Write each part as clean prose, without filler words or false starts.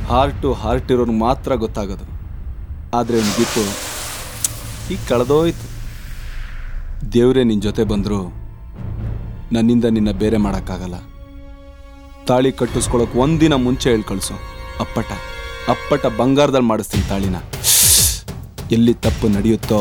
Heart to heart ಇರೋರ್ಗೆ ಮಾತ್ರ ಗೊತ್ತಾಗೋದು. ಆದರೆ ಒಂದು ಗೀತು ಈಗ ಕಳೆದೋಯ್ತು. ದೇವರೇ ನಿನ್ನ ಜೊತೆ ಬಂದರೂ ನನ್ನಿಂದ ನಿನ್ನ ಬೇರೆ ಮಾಡೋಕ್ಕಾಗಲ್ಲ. ತಾಳಿ ಕಟ್ಟಿಸ್ಕೊಳಕ್ಕೆ ಒಂದಿನ ಮುಂಚೆ ಹೇಳಿ ಕಳಿಸು. ಅಪ್ಪಟ ಬಂಗಾರದಲ್ಲಿ ಮಾಡಿಸ್ತೀನಿ ತಾಳಿನ. ಎಲ್ಲಿ ತಪ್ಪು ನಡೆಯುತ್ತೋ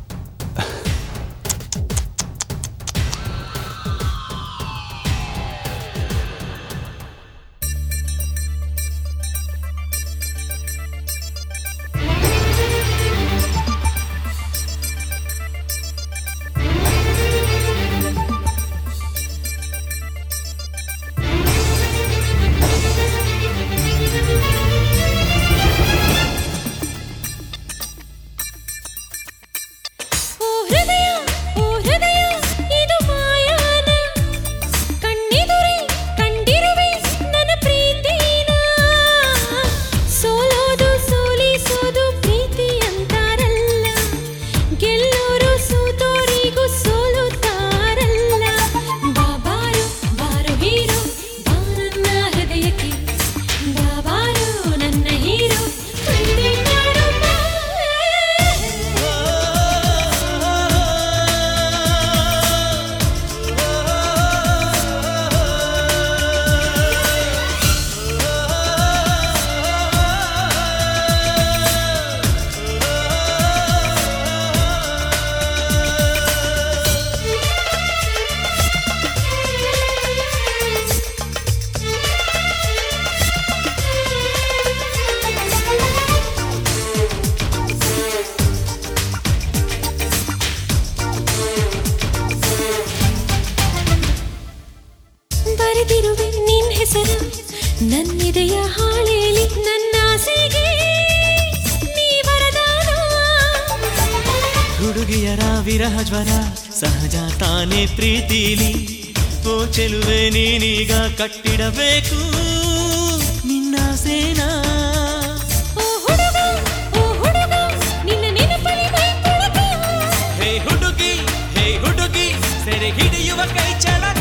ನನ್ನಿದೆಯ ಹಾಳೆಯಲ್ಲಿ ನನ್ನ ಆಸೆಗೆ ನೀ ವರದಾನ. ಹುಡುಗಿಯರ ವಿರಹ ಜ್ವರ ಸಹಜ ತಾನೇ ಪ್ರೀತಿಲಿ. ಓ ಚೆಲುವೆ ನೀನೀಗ ಕಟ್ಟಿಡಬೇಕು ನಿನ್ನ ಸೇನಾ. ಓ ಹುಡುಗ ನಿನ್ನ ನೆನಪಲ್ಲಿ ಮೈ ಕೊಳಕ. ಹೇ ಹುಡುಗಿ ಸೆರೆ ಹಿಡಿಯುವ ಕೈ ಚಳಕ.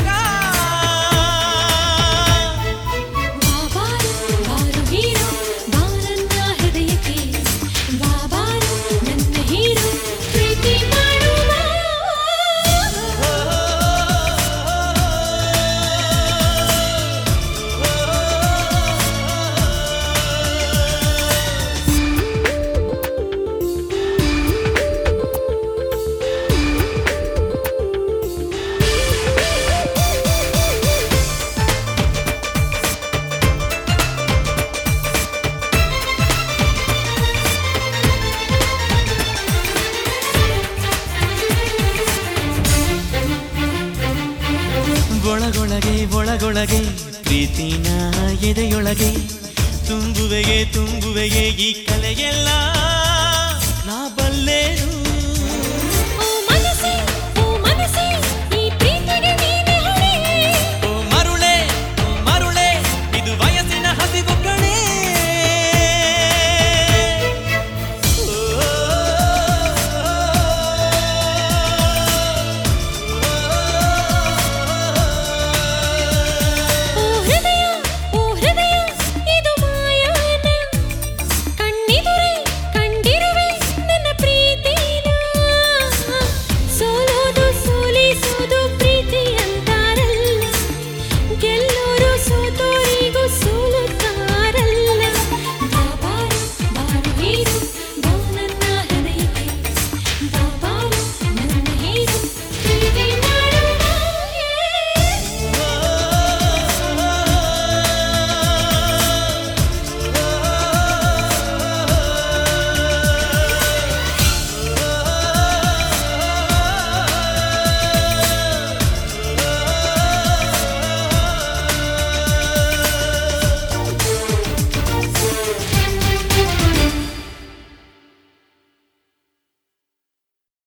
ಒಳಗೊಳಗೆ ಪ್ರೀತಿನ ಎದೆಯೊಳಗೆ ತುಂಬುವೆಗೆ ಈ ಕಲೆಯೆಲ್ಲ ನಾ ಬಲ್ಲೆನು.